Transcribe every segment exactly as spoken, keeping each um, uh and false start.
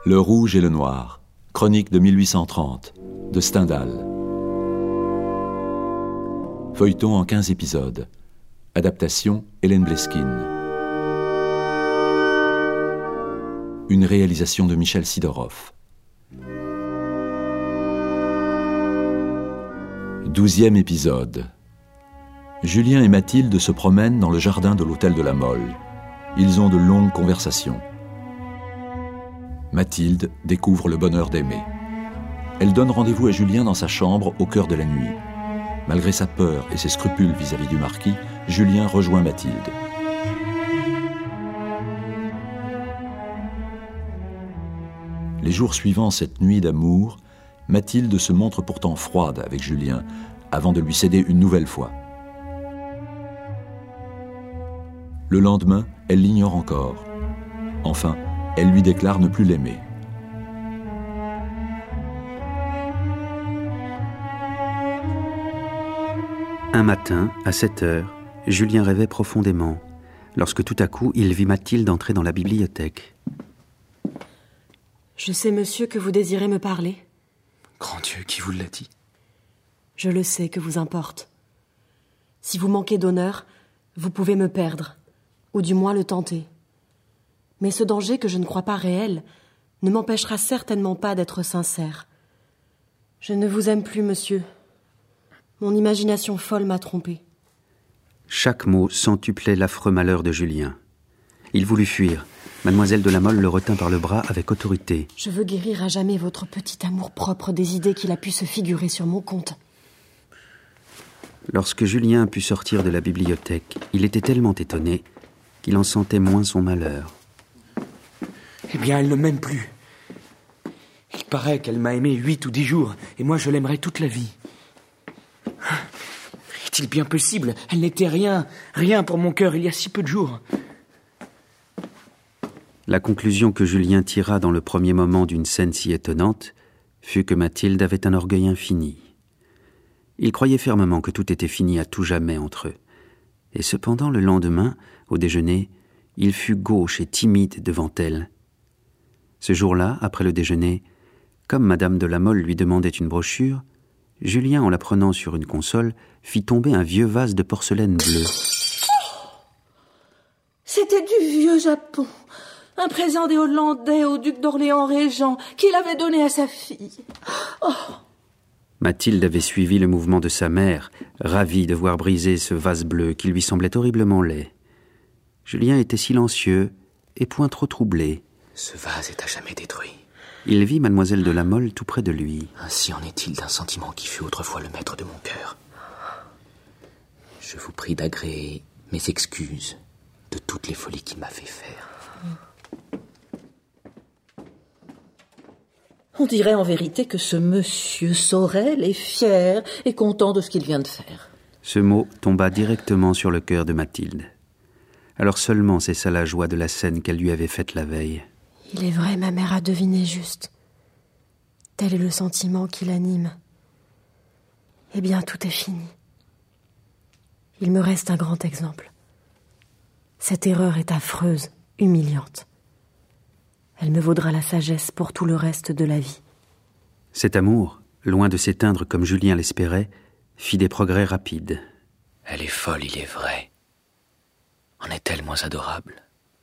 Le rouge et le noir, chronique de mille huit cent trente, de Stendhal. Feuilleton en quinze épisodes. Adaptation Hélène Bleskine. Une réalisation de Michel Sidorov. Douzième épisode. Julien et Mathilde se promènent dans le jardin de l'hôtel de la Mole. Ils ont de longues conversations. Mathilde découvre le bonheur d'aimer. Elle donne rendez-vous à Julien dans sa chambre au cœur de la nuit. Malgré sa peur et ses scrupules vis-à-vis du marquis, Julien rejoint Mathilde. Les jours suivant cette nuit d'amour, Mathilde se montre pourtant froide avec Julien, avant de lui céder une nouvelle fois. Le lendemain, elle l'ignore encore. Enfin, elle lui déclare ne plus l'aimer. Un matin, à sept heures, Julien rêvait profondément, lorsque tout à coup, il vit Mathilde entrer dans la bibliothèque. Je sais, monsieur, que vous désirez me parler. Grand Dieu, qui vous l'a dit? Je le sais, que vous importe. Si vous manquez d'honneur, vous pouvez me perdre, ou du moins le tenter. Mais ce danger que je ne crois pas réel ne m'empêchera certainement pas d'être sincère. Je ne vous aime plus, monsieur. Mon imagination folle m'a trompé. Chaque mot centuplait l'affreux malheur de Julien. Il voulut fuir. Mademoiselle de la Mole le retint par le bras avec autorité. Je veux guérir à jamais votre petit amour-propre des idées qu'il a pu se figurer sur mon compte. Lorsque Julien put sortir de la bibliothèque, il était tellement étonné qu'il en sentait moins son malheur. Eh bien, elle ne m'aime plus. Il paraît qu'elle m'a aimé huit ou dix jours, et moi je l'aimerai toute la vie. Est-il bien possible? Elle n'était rien, rien pour mon cœur il y a si peu de jours. La conclusion que Julien tira dans le premier moment d'une scène si étonnante fut que Mathilde avait un orgueil infini. Il croyait fermement que tout était fini à tout jamais entre eux. Et cependant, le lendemain, au déjeuner, il fut gauche et timide devant elle. Ce jour-là, après le déjeuner, comme Madame de la Mole lui demandait une brochure, Julien, en la prenant sur une console, fit tomber un vieux vase de porcelaine bleue. C'était du vieux Japon, un présent des Hollandais au duc d'Orléans régent qu'il avait donné à sa fille. Oh. Mathilde avait suivi le mouvement de sa mère, ravie de voir briser ce vase bleu qui lui semblait horriblement laid. Julien était silencieux et point trop troublé. Ce vase est à jamais détruit. Il vit Mademoiselle de la Mole tout près de lui. Ainsi en est-il d'un sentiment qui fut autrefois le maître de mon cœur. Je vous prie d'agréer mes excuses de toutes les folies qu'il m'a fait faire. On dirait en vérité que ce monsieur Sorel est fier et content de ce qu'il vient de faire. Ce mot tomba directement sur le cœur de Mathilde. Alors seulement cessa la joie de la scène qu'elle lui avait faite la veille. Il est vrai, ma mère a deviné juste. Tel est le sentiment qui l'anime. Eh bien, tout est fini. Il me reste un grand exemple. Cette erreur est affreuse, humiliante. Elle me vaudra la sagesse pour tout le reste de la vie. Cet amour, loin de s'éteindre comme Julien l'espérait, fit des progrès rapides. Elle est folle, il est vrai. En est-elle moins adorable?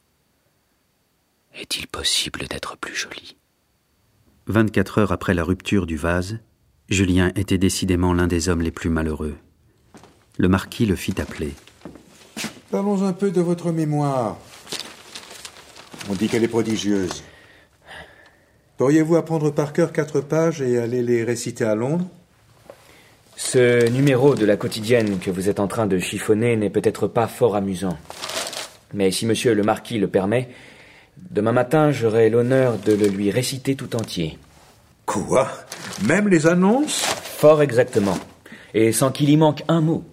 Est-il possible d'être plus jolie? Vingt-quatre heures après la rupture du vase, Julien était décidément l'un des hommes les plus malheureux. Le marquis le fit appeler. Parlons un peu de votre mémoire. On dit qu'elle est prodigieuse. Pourriez-vous apprendre par cœur quatre pages et aller les réciter à Londres? Ce numéro de la quotidienne que vous êtes en train de chiffonner n'est peut-être pas fort amusant. Mais si monsieur le marquis le permet, demain matin, j'aurai l'honneur de le lui réciter tout entier. Quoi? Même les annonces? Fort exactement. Et sans qu'il y manque un mot.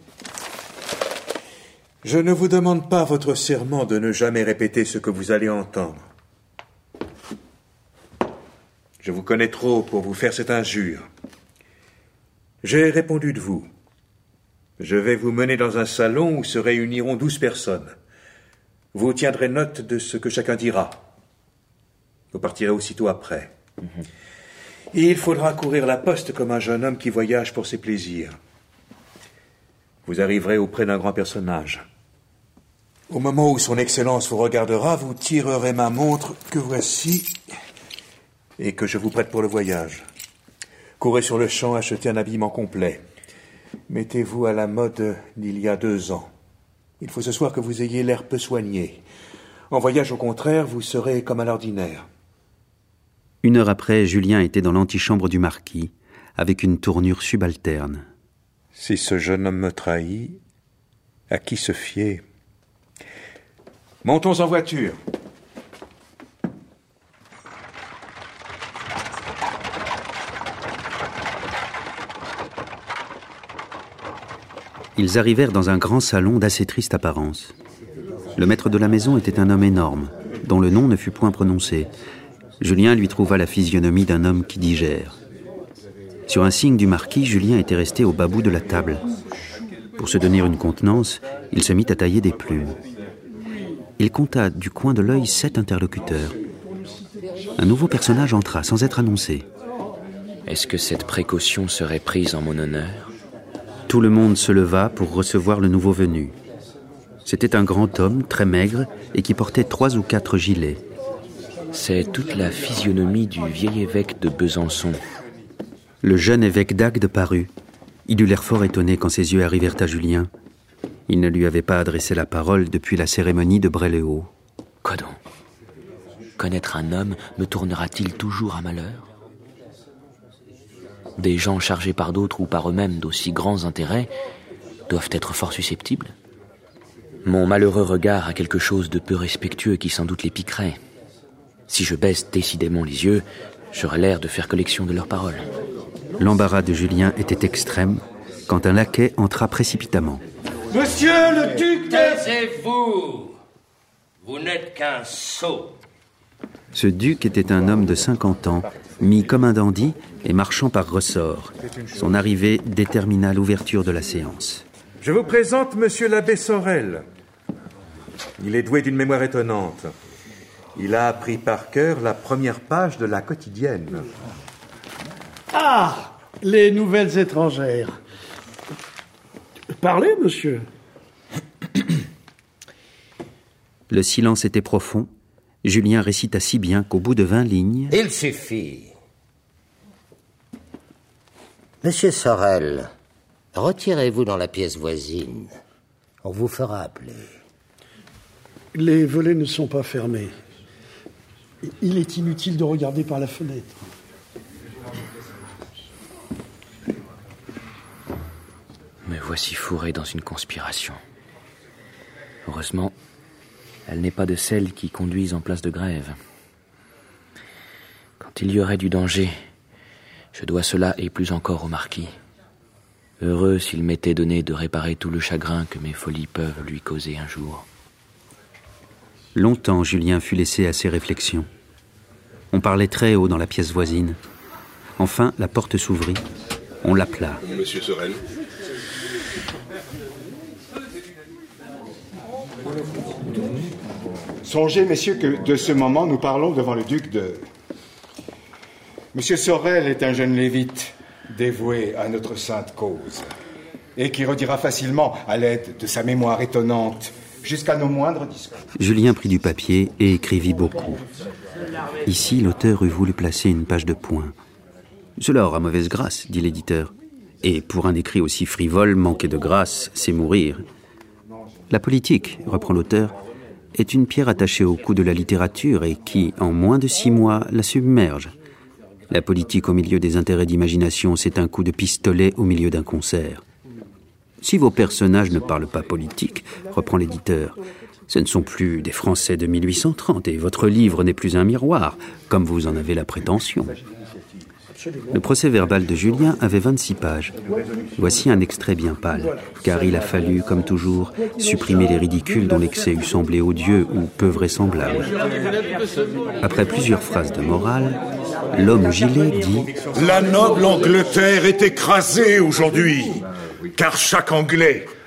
Je ne vous demande pas votre serment de ne jamais répéter ce que vous allez entendre. Je vous connais trop pour vous faire cette injure. J'ai répondu de vous. Je vais vous mener dans un salon où se réuniront douze personnes. Vous tiendrez note de ce que chacun dira. Vous partirez aussitôt après. Mm-hmm. Et il faudra courir la poste comme un jeune homme qui voyage pour ses plaisirs. Vous arriverez auprès d'un grand personnage. Au moment où son Excellence vous regardera, vous tirerez ma montre que voici et que je vous prête pour le voyage. Courez sur le champ, achetez un habillement complet. Mettez-vous à la mode d'il y a deux ans. Il faut ce soir que vous ayez l'air peu soigné. En voyage, au contraire, vous serez comme à l'ordinaire. Une heure après, Julien était dans l'antichambre du marquis, avec une tournure subalterne. Si ce jeune homme me trahit, à qui se fier? Montons en voiture. Ils arrivèrent dans un grand salon d'assez triste apparence. Le maître de la maison était un homme énorme, dont le nom ne fut point prononcé. Julien lui trouva la physionomie d'un homme qui digère. Sur un signe du marquis, Julien était resté au bas bout de la table. Pour se donner une contenance, il se mit à tailler des plumes. Il compta du coin de l'œil sept interlocuteurs. Un nouveau personnage entra sans être annoncé. Est-ce que cette précaution serait prise en mon honneur? Tout le monde se leva pour recevoir le nouveau venu. C'était un grand homme, très maigre, et qui portait trois ou quatre gilets. C'est toute la physionomie du vieil évêque de Besançon. Le jeune évêque d'Agde parut. Il eut l'air fort étonné quand ses yeux arrivèrent à Julien. Il ne lui avait pas adressé la parole depuis la cérémonie de Bray-le-Haut. Quoi donc? Connaître un homme me tournera-t-il toujours à malheur? Des gens chargés par d'autres ou par eux-mêmes d'aussi grands intérêts doivent être fort susceptibles. Mon malheureux regard a quelque chose de peu respectueux qui sans doute les piquerait. Si je baisse décidément les yeux, j'aurai l'air de faire collection de leurs paroles. L'embarras de Julien était extrême quand un laquais entra précipitamment. Monsieur le duc de... Taisez-vous! Vous n'êtes qu'un sot. Ce duc était un homme de cinquante ans, mis comme un dandy et marchant par ressort. Son arrivée détermina l'ouverture de la séance. Je vous présente monsieur l'abbé Sorel. Il est doué d'une mémoire étonnante. Il a appris par cœur la première page de la quotidienne. Ah, les nouvelles étrangères. Parlez, monsieur. Le silence était profond. Julien récita si bien qu'au bout de vingt lignes... Il suffit. Monsieur Sorel, retirez-vous dans la pièce voisine. On vous fera appeler. Les volets ne sont pas fermés. Il est inutile de regarder par la fenêtre. Me voici fourré dans une conspiration. Heureusement, elle n'est pas de celles qui conduisent en place de grève. Quand il y aurait du danger, je dois cela et plus encore au marquis. Heureux s'il m'était donné de réparer tout le chagrin que mes folies peuvent lui causer un jour. Longtemps, Julien fut laissé à ses réflexions. On parlait très haut dans la pièce voisine. Enfin, la porte s'ouvrit. On l'appela. Monsieur Sorel. Songez, messieurs, que de ce moment, nous parlons devant le duc de... Monsieur Sorel est un jeune lévite, dévoué à notre sainte cause, et qui redira facilement, à l'aide de sa mémoire étonnante, jusqu'à nos moindres discours. Julien prit du papier et écrivit beaucoup. Ici, l'auteur eût voulu placer une page de points. Cela aura mauvaise grâce, dit l'éditeur. Et pour un écrit aussi frivole, manquer de grâce, c'est mourir. La politique, reprend l'auteur, est une pierre attachée au cou de la littérature et qui, en moins de six mois, la submerge. La politique au milieu des intérêts d'imagination, c'est un coup de pistolet au milieu d'un concert. Si vos personnages ne parlent pas politique, reprend l'éditeur, ce ne sont plus des Français de mille huit cent trente et votre livre n'est plus un miroir, comme vous en avez la prétention. Le procès-verbal de Julien avait vingt-six pages. Voici un extrait bien pâle, car il a fallu, comme toujours, supprimer les ridicules dont l'excès eût semblé odieux ou peu vraisemblable. Après plusieurs phrases de morale, l'homme au gilet dit « La noble Angleterre est écrasée aujourd'hui, car chaque Anglais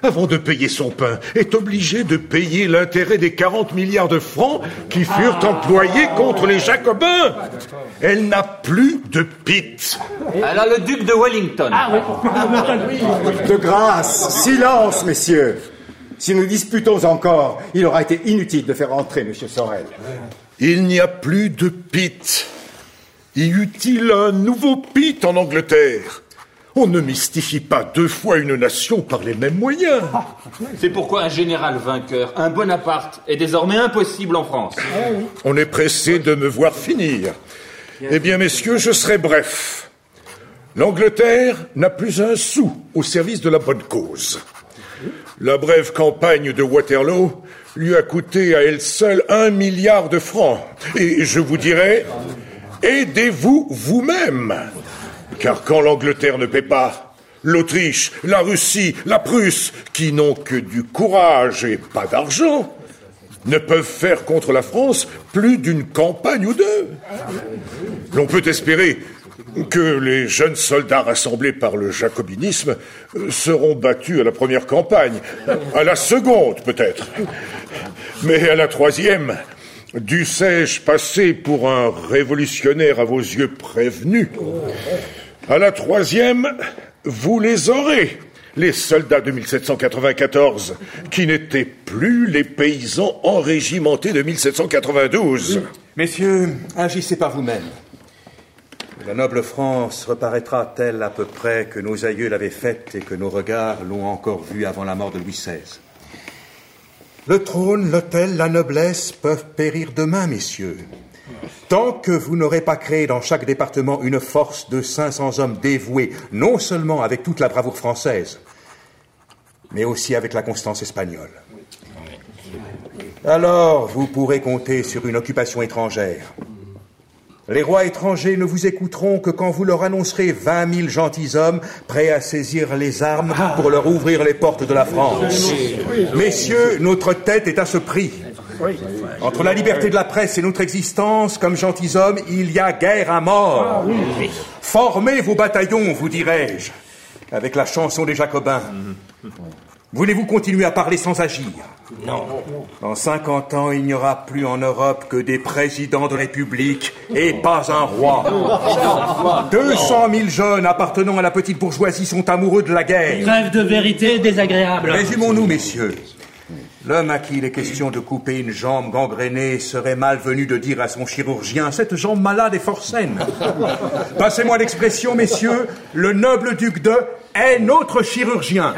avant de payer son pain, est obligée de payer l'intérêt des quarante milliards de francs qui furent employés contre les Jacobins. Elle n'a plus de pit. Elle a le duc de Wellington. Ah oui. De grâce, silence, messieurs. Si nous disputons encore, il aura été inutile de faire entrer M. Sorel. Il n'y a plus de pit. Y eut-il un nouveau pit en Angleterre? On ne mystifie pas deux fois une nation par les mêmes moyens. C'est pourquoi un général vainqueur, un Bonaparte, est désormais impossible en France. On est pressé de me voir finir. Eh bien, messieurs, je serai bref. L'Angleterre n'a plus un sou au service de la bonne cause. La brève campagne de Waterloo lui a coûté à elle seule un milliard de francs. Et je vous dirais, aidez-vous vous-même. Car quand l'Angleterre ne paie pas, l'Autriche, la Russie, la Prusse, qui n'ont que du courage et pas d'argent, ne peuvent faire contre la France plus d'une campagne ou deux. L'on peut espérer que les jeunes soldats rassemblés par le jacobinisme seront battus à la première campagne, à la seconde peut-être. Mais à la troisième, dussé-je passer pour un révolutionnaire à vos yeux prévenus? À la troisième, vous les aurez, les soldats de mille sept cent quatre-vingt-quatorze, qui n'étaient plus les paysans enrégimentés de mille sept cent quatre-vingt-douze. Messieurs, agissez par vous-mêmes. La noble France reparaîtra telle à peu près que nos aïeux l'avaient faite et que nos regards l'ont encore vue avant la mort de Louis seize. Le trône, l'autel, la noblesse peuvent périr demain, messieurs. Tant que vous n'aurez pas créé dans chaque département une force de cinq cents hommes dévoués, non seulement avec toute la bravoure française, mais aussi avec la constance espagnole. Alors, vous pourrez compter sur une occupation étrangère. Les rois étrangers ne vous écouteront que quand vous leur annoncerez vingt mille gentilshommes prêts à saisir les armes pour leur ouvrir les portes de la France. Messieurs, notre tête est à ce prix. Entre la liberté de la presse et notre existence, comme gentilshommes, il y a guerre à mort. Formez vos bataillons, vous dirais-je, avec la chanson des Jacobins. Voulez-vous continuer à parler sans agir? Non. Dans cinquante ans, il n'y aura plus en Europe que des présidents de république et pas un roi. Deux cent mille jeunes appartenant à la petite bourgeoisie sont amoureux de la guerre. Rêve de vérité désagréable. Résumons-nous, messieurs. L'homme à qui il est question de couper une jambe gangrénée serait malvenu de dire à son chirurgien « Cette jambe malade est fort saine ». Passez-moi l'expression, messieurs, le noble duc de est notre chirurgien.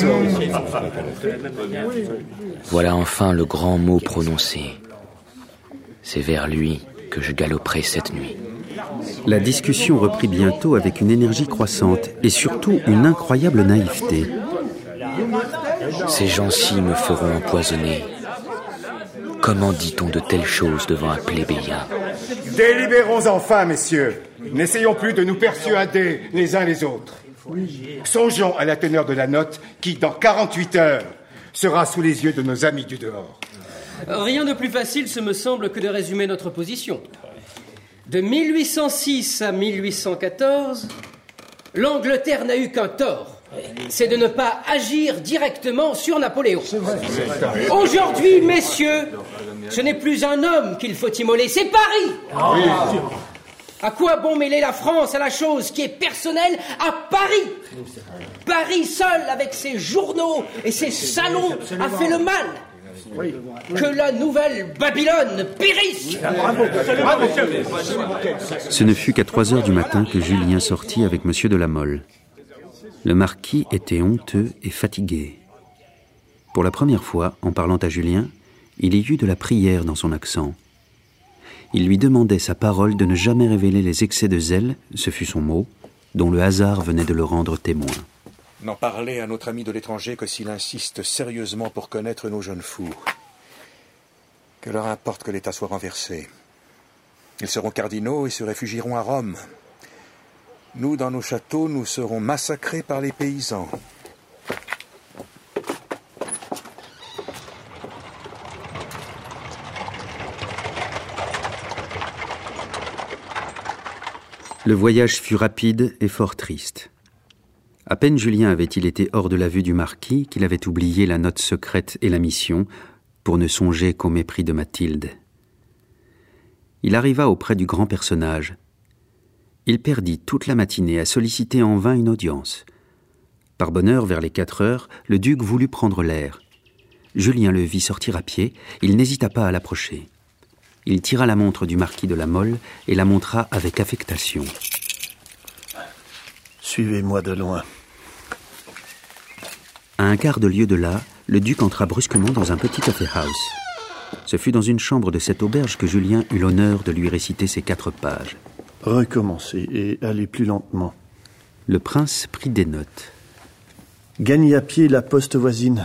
Voilà enfin le grand mot prononcé. C'est vers lui que je galoperai cette nuit. La discussion reprit bientôt avec une énergie croissante et surtout une incroyable naïveté. Ces gens-ci me feront empoisonner. Comment dit-on de telles choses devant un plébéien? Délibérons enfin, messieurs. N'essayons plus de nous persuader les uns les autres. Songeons à la teneur de la note qui, dans quarante-huit heures, sera sous les yeux de nos amis du dehors. Rien de plus facile, ce me semble, que de résumer notre position. De mille huit cent six à mille huit cent quatorze, l'Angleterre n'a eu qu'un tort. C'est de ne pas agir directement sur Napoléon. Aujourd'hui, messieurs, ce n'est plus un homme qu'il faut immoler, c'est Paris. À quoi bon mêler la France à la chose qui est personnelle à Paris? Paris seul, avec ses journaux et ses salons, a fait le mal. Que la nouvelle Babylone périsse. Ce ne fut qu'à trois heures du matin que Julien sortit avec Monsieur de la Mole. Le marquis était honteux et fatigué. Pour la première fois, en parlant à Julien, il y eut de la prière dans son accent. Il lui demandait sa parole de ne jamais révéler les excès de zèle, ce fut son mot, dont le hasard venait de le rendre témoin. N'en parler à notre ami de l'étranger que s'il insiste sérieusement pour connaître nos jeunes fous. Que leur importe que l'État soit renversé. Ils seront cardinaux et se réfugieront à Rome. Nous, dans nos châteaux, nous serons massacrés par les paysans. Le voyage fut rapide et fort triste. À peine Julien avait-il été hors de la vue du marquis qu'il avait oublié la note secrète et la mission pour ne songer qu'au mépris de Mathilde. Il arriva auprès du grand personnage. Il perdit toute la matinée à solliciter en vain une audience. Par bonheur, vers les quatre heures, le duc voulut prendre l'air. Julien le vit sortir à pied, il n'hésita pas à l'approcher. Il tira la montre du marquis de la Mole et la montra avec affectation. Suivez-moi de loin. À un quart de lieue de là, le duc entra brusquement dans un petit coffee house. Ce fut dans une chambre de cette auberge que Julien eut l'honneur de lui réciter ces quatre pages. Recommencez et allez plus lentement. Le prince prit des notes. Gagnez à pied la poste voisine.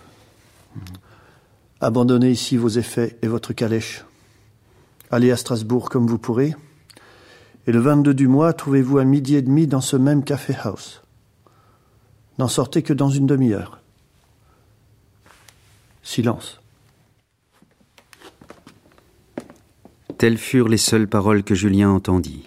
Abandonnez ici vos effets et votre calèche. Allez à Strasbourg comme vous pourrez. Et le vingt-deux du mois, trouvez-vous à midi et demi dans ce même café house. N'en sortez que dans une demi-heure. Silence. Telles furent les seules paroles que Julien entendit.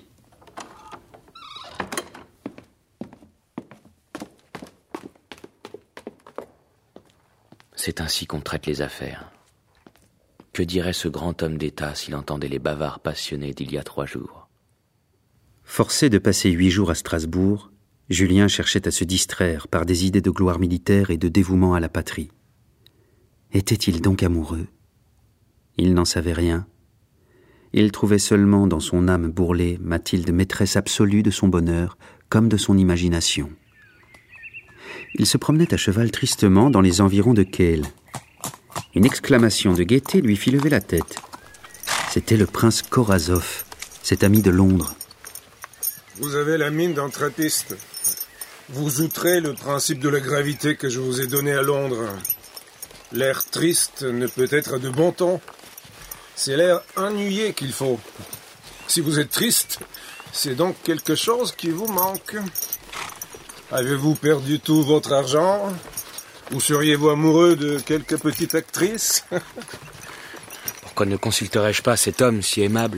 C'est ainsi qu'on traite les affaires. Que dirait ce grand homme d'État s'il entendait les bavards passionnés d'il y a trois jours? Forcé de passer huit jours à Strasbourg, Julien cherchait à se distraire par des idées de gloire militaire et de dévouement à la patrie. Était-il donc amoureux? Il n'en savait rien. Il trouvait seulement dans son âme bourrelée Mathilde maîtresse absolue de son bonheur comme de son imagination. Il se promenait à cheval tristement dans les environs de Kehl. Une exclamation de gaieté lui fit lever la tête. C'était le prince Korazov, cet ami de Londres. Vous avez la mine d'un trappiste. Vous outrez le principe de la gravité que je vous ai donné à Londres. L'air triste ne peut être de bon ton. C'est l'air ennuyé qu'il faut. Si vous êtes triste, c'est donc quelque chose qui vous manque. Avez-vous perdu tout votre argent? Ou seriez-vous amoureux de quelque petite actrice? Pourquoi ne consulterais-je pas cet homme si aimable?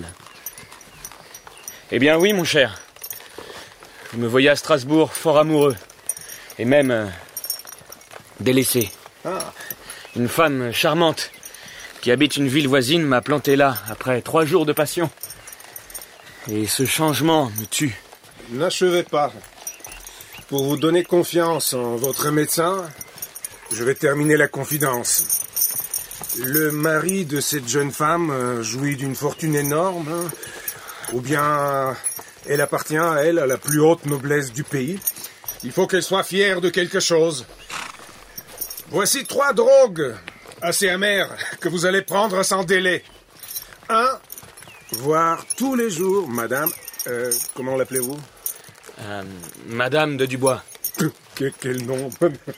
Eh bien oui, mon cher. Vous me voyez à Strasbourg fort amoureux. Et même euh, délaissé. Ah. Une femme charmante qui habite une ville voisine m'a planté là après trois jours de passion. Et ce changement me tue. N'achevez pas. Pour vous donner confiance en votre médecin, je vais terminer la confidence. Le mari de cette jeune femme jouit d'une fortune énorme, ou bien elle appartient à elle, à la plus haute noblesse du pays. Il faut qu'elle soit fière de quelque chose. Voici trois drogues assez amères que vous allez prendre sans délai. Un, voir tous les jours, madame... Euh, comment l'appelez-vous? Euh, Madame de Dubois. Que, quel nom?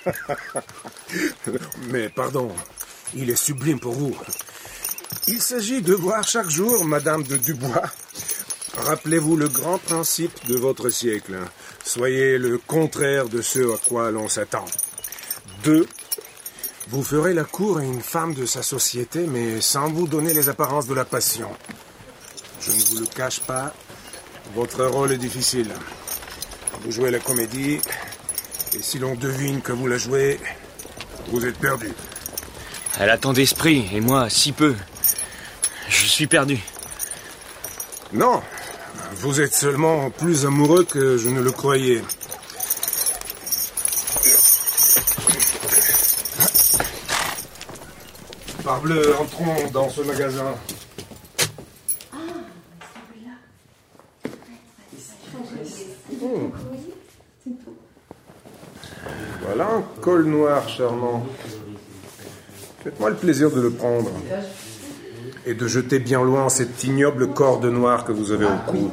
Mais pardon, il est sublime pour vous. Il s'agit de voir chaque jour Madame de Dubois. Rappelez-vous le grand principe de votre siècle. Soyez le contraire de ce à quoi l'on s'attend. Deux, vous ferez la cour à une femme de sa société, mais sans vous donner les apparences de la passion. Je ne vous le cache pas, votre rôle est difficile. Vous jouez la comédie, et si l'on devine que vous la jouez, vous êtes perdu. Elle a tant d'esprit, et moi, si peu. Je suis perdu. Non, vous êtes seulement plus amoureux que je ne le croyais. Parbleu, entrons dans ce magasin. Voilà un col noir charmant. Faites-moi le plaisir de le prendre. Et de jeter bien loin cette ignoble corde noire que vous avez au cou.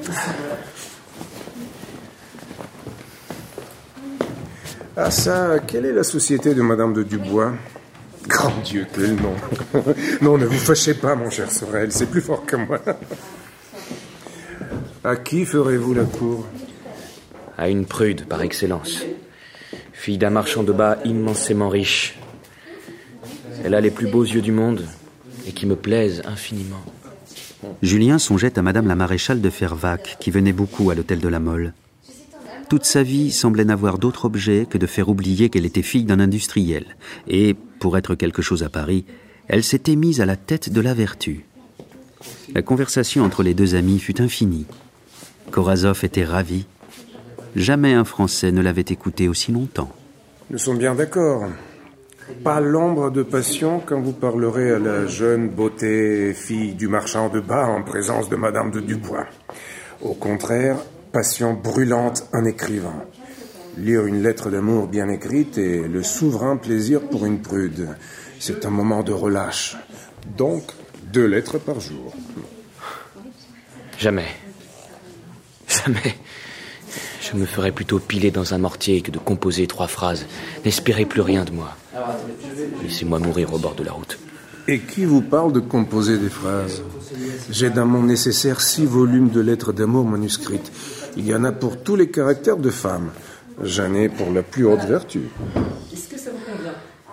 Ah ça, quelle est la société de Madame de Dubois? Grand Dieu, quel nom. Non, ne vous fâchez pas, mon cher Sorel, c'est plus fort que moi. À qui ferez-vous la cour? À une prude, par excellence. Fille d'un marchand de bas immensément riche. Elle a les plus beaux yeux du monde et qui me plaisent infiniment. Julien songeait à Madame la maréchale de Fervaques, qui venait beaucoup à l'hôtel de la Mole. Toute sa vie semblait n'avoir d'autre objet que de faire oublier qu'elle était fille d'un industriel. Et, pour être quelque chose à Paris, elle s'était mise à la tête de la vertu. La conversation entre les deux amis fut infinie. Korazov était ravi. Jamais un Français ne l'avait écouté aussi longtemps. Nous sommes bien d'accord. Pas l'ombre de passion quand vous parlerez à la jeune beauté fille du marchand de bas en présence de Madame de Dubois. Au contraire, passion brûlante en écrivant. Lire une lettre d'amour bien écrite est le souverain plaisir pour une prude. C'est un moment de relâche. Donc, deux lettres par jour. Jamais. Jamais. Je me ferais plutôt piler dans un mortier que de composer trois phrases. N'espérez plus rien de moi. Laissez-moi mourir au bord de la route. Et qui vous parle de composer des phrases? J'ai dans mon nécessaire six volumes de lettres d'amour manuscrites. Il y en a pour tous les caractères de femmes. J'en ai pour la plus haute vertu. Est-ce que ça vous convient?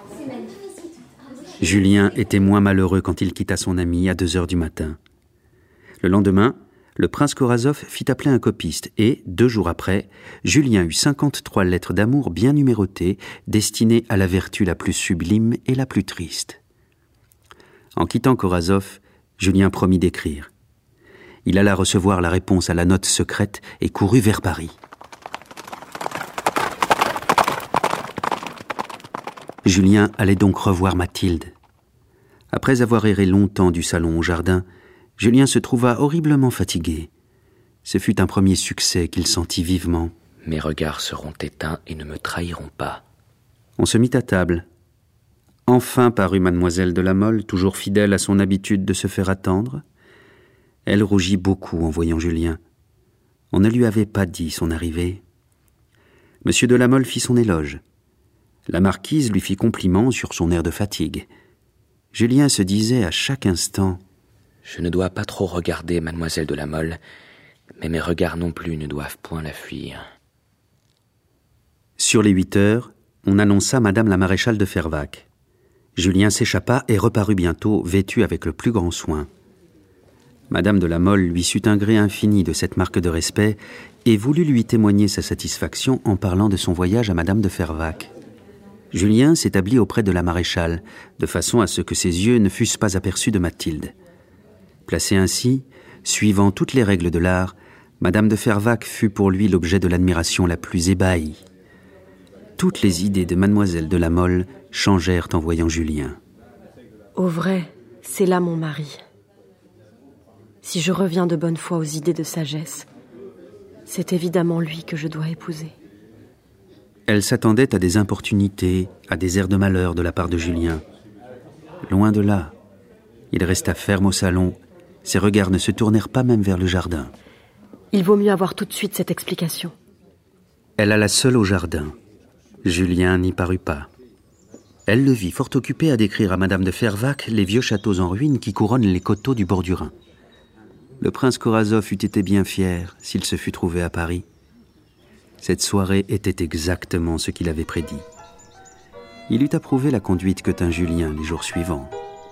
Julien était moins malheureux quand il quitta son ami à deux heures du matin. Le lendemain, le prince Korazov fit appeler un copiste et, deux jours après, Julien eut cinquante-trois lettres d'amour bien numérotées, destinées à la vertu la plus sublime et la plus triste. En quittant Korazov, Julien promit d'écrire. Il alla recevoir la réponse à la note secrète et courut vers Paris. Julien allait donc revoir Mathilde. Après avoir erré longtemps du salon au jardin, Julien se trouva horriblement fatigué. Ce fut un premier succès qu'il sentit vivement. Mes regards seront éteints et ne me trahiront pas. On se mit à table. Enfin parut mademoiselle de La Mole, toujours fidèle à son habitude de se faire attendre. Elle rougit beaucoup en voyant Julien. On ne lui avait pas dit son arrivée. Monsieur de La Mole fit son éloge. La marquise lui fit compliment sur son air de fatigue. Julien se disait à chaque instant: Je ne dois pas trop regarder mademoiselle de La Mole, mais mes regards non plus ne doivent point la fuir. Sur les huit heures, on annonça madame la maréchale de Fervaques. Julien s'échappa et reparut bientôt, vêtu avec le plus grand soin. Madame de La Mole lui sut un gré infini de cette marque de respect et voulut lui témoigner sa satisfaction en parlant de son voyage à madame de Fervaques. Julien s'établit auprès de la maréchale, de façon à ce que ses yeux ne fussent pas aperçus de Mathilde. Placée ainsi, suivant toutes les règles de l'art, madame de Fervaques fut pour lui l'objet de l'admiration la plus ébahie. Toutes les idées de mademoiselle de La Mole changèrent en voyant Julien. Au vrai, c'est là mon mari. Si je reviens de bonne foi aux idées de sagesse, c'est évidemment lui que je dois épouser. Elle s'attendait à des importunités, à des airs de malheur de la part de Julien. Loin de là, il resta ferme au salon. Ses regards ne se tournèrent pas même vers le jardin. Il vaut mieux avoir tout de suite cette explication. Elle alla seule au jardin. Julien n'y parut pas. Elle le vit fort occupé à décrire à madame de Fervaques les vieux châteaux en ruine qui couronnent les coteaux du bord du Rhin. Le prince Korazov eût été bien fier s'il se fût trouvé à Paris. Cette soirée était exactement ce qu'il avait prédit. Il eût approuvé la conduite que tint Julien les jours suivants.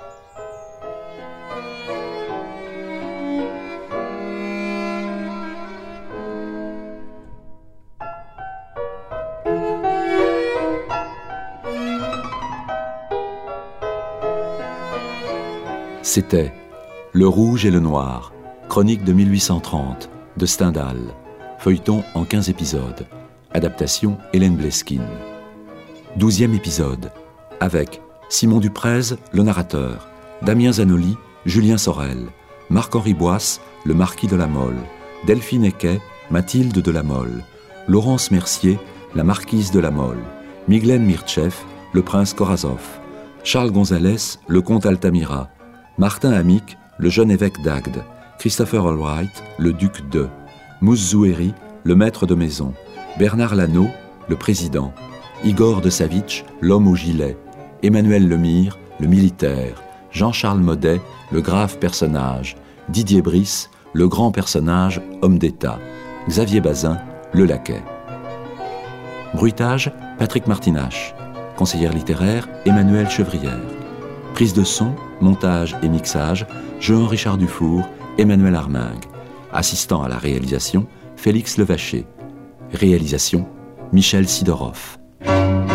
C'était Le Rouge et le Noir, chronique de mille huit cent trente, de Stendhal. Feuilleton en quinze épisodes. Adaptation Hélène Bleskine. Douzième épisode. Avec Simon Duprez, le narrateur, Damien Zanoli, Julien Sorel, Marc-Henri Boisse, le marquis de La Mole, Delphine Equet, Mathilde de La Mole, Laurence Mercier, la marquise de La Mole, Miglen Mirtchev, le prince Korazov, Charles Gonzalez, le comte Altamira, Martin Amic, le jeune évêque d'Agde, Christopher Allwright, le duc de, Mousse Zouhéry, le maître de maison, Bernard Lano, le président, Igor de Savitch, l'homme au gilet, Emmanuel Lemire, le militaire, Jean-Charles Maudet, le grave personnage, Didier Brice, le grand personnage, homme d'État, Xavier Bazin, le laquais. Bruitage, Patrick Martinache. Conseillère littéraire, Emmanuel Chevrière. Prise de son, montage et mixage, Jean-Richard Dufour, Emmanuel Armingue. Assistant à la réalisation, Félix Levaché. Réalisation Michel Sidorov.